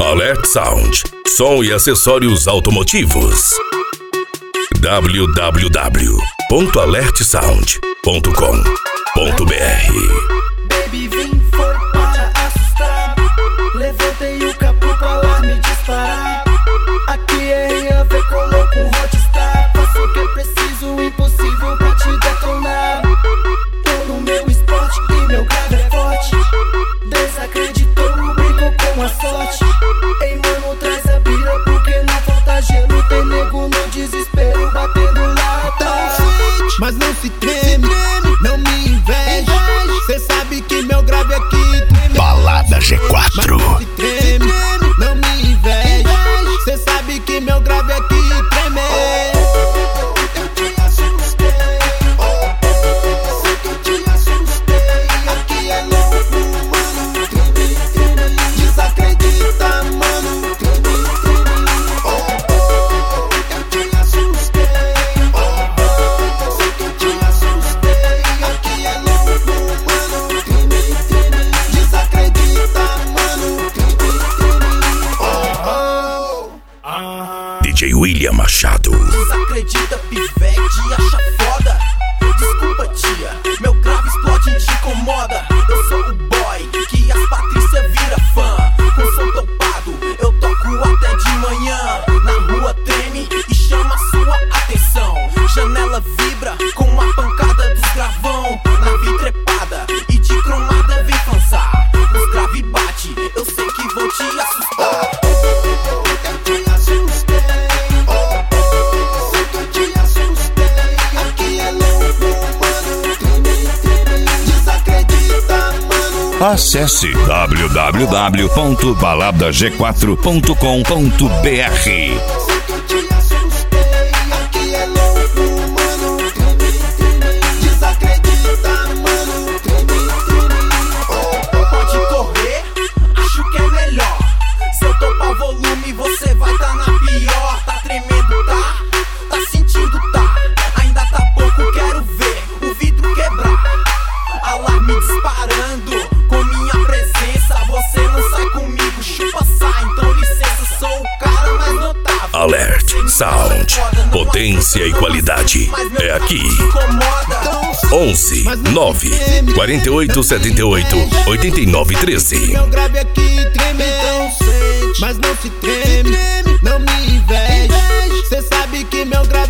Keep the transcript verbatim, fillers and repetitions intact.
Alert Sound, som e acessórios automotivos. w w w ponto alert sound ponto com ponto b r. Baby, vim foi para assustar. Levantei o capô pra alarme disparar. Aqui é Rian, vem coloco um Rockstar. Faço o que é preciso, o impossível pra te detonar. Tô no meu esporte e meu grave é forte. Desacreditou, brincou com a sorte. Ei mano, traz a bira porque não falta gelo. Tem nego no desespero, batendo lata. Mas não se treme, não me inveje. Cê sabe que meu grave aqui treme. Balada G quatro. Mas não se treme, não me inveje. Cê sabe que meu grave aqui treme. Eu te assustei, sei que eu te assustei. Aqui é louco, mano. Treme, treme, desacredita, mano. Treme, treme. Eu te assustei, sei que eu te assustei. Aqui é louco, mano. Treme, treme, desacredita, mano. Treme, treme. D J William Machado. Desacredita, pivete, acha foda. Desculpa, tia, meu grave explode e te incomoda. Eu sou o boy que as Patrícia vira fã. Com som topado, eu toco até de manhã. Na rua treme e chama sua atenção. Janela vibra com a pancada dos gravão. Nave trepada e de cromada vem fanzar. Os grave bate, eu sei que vou te assustar. Eu te assustei, sei que eu te assustei. Aqui é louco, mano. Treme, treme, desacredita, mano. Acesse w w w ponto balada g quatro ponto com ponto b r. Sei que eu te assustei. Aqui é louco, mano. Treme, treme, desacredita, mano. Treme, treme. Pode correr, acho que é melhor. Se eu topar volume, você vai tá na pior. Tá tremendo, tá? Tá sentindo, tá? Ainda tá pouco, quero ver o vidro quebrar. Alarme disparando com minha presença. Você não sai comigo, chupa sai. Então licença, sou o cara mais notável. Alert Sound, potência e qualidade é aqui. onze nove quarenta e oito setenta e oito oitenta e nove treze. Meu grave aqui treme, mas não se treme, não me inveje. Cê sabe que meu grave